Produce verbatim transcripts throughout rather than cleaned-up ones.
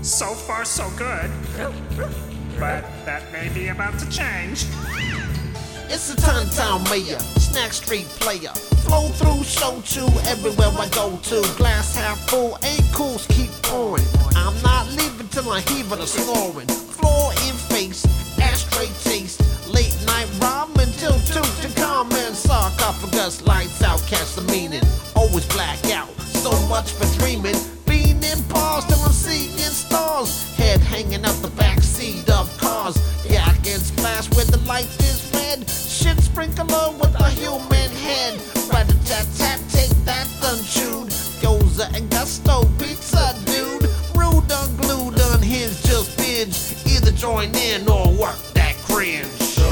So far, so good. But that may be about to change. It's a Tiny Town mayor, snack street player. Flow through, show to everywhere I go to. Glass half full, ain't cool, keep pouring. I'm not leaving till I hear the snoring. Floor in face, ashtray taste. Late night ramen till two to come in. Sarcophagus, lights out, catch the meaning. Always black out, so much for dreaming. Being in bars till I'm seeing stars. Head hanging out the back seat of cars. Yeah, I can splash where the light is red. Shit sprinkler with a human head. Rat-a-tat-tat, take that unchewed. Gyoza and gusto, pizza dude. Rude unglued, unhinged, just binge. Either join in or work that cringe.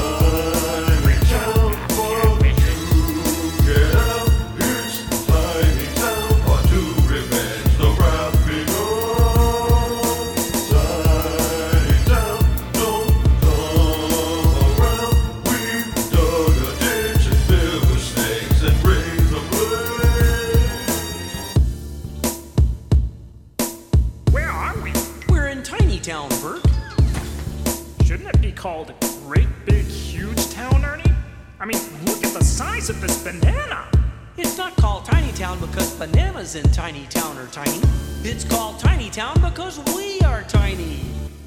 Town, Bert. Shouldn't it be called Great Big Huge Town, Ernie? I mean, look at the size of this banana. It's not called Tiny Town because bananas in Tiny Town are tiny. It's called Tiny Town because we are tiny.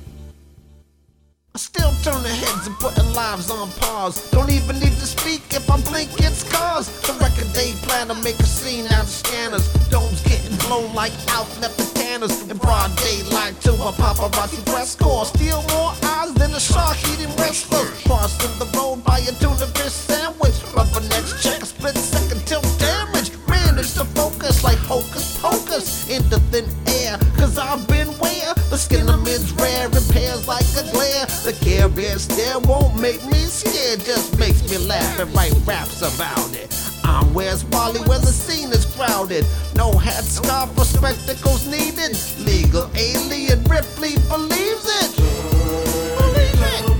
I still turn the heads and putting lives on pause. Don't even need to speak if I blink, it's cause. The record they plan to make a scene out of scanners. Domes getting blown like outlet bananas. In broad daylight to a paparazzi press score. Steal more eyes than a shark eating wrestler. Crossing the road by a tuna fish sandwich. Rubbernecks check a split second till damage. Manage to focus like hocus pocus into thin air. Cause I've been where the skin of men's rare repairs like a glare. The Care Bear stare won't make me scared, just makes me laugh and write raps about it. I'm Where's Wally where the scene is crowded. No hat, scarf, or spectacles needed. Legal alien Ripley believes it. Believe it.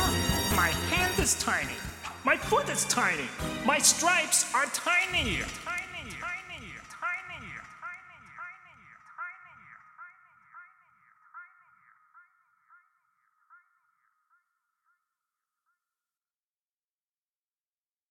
My hand is tiny. My foot is tiny. My stripes are tiny.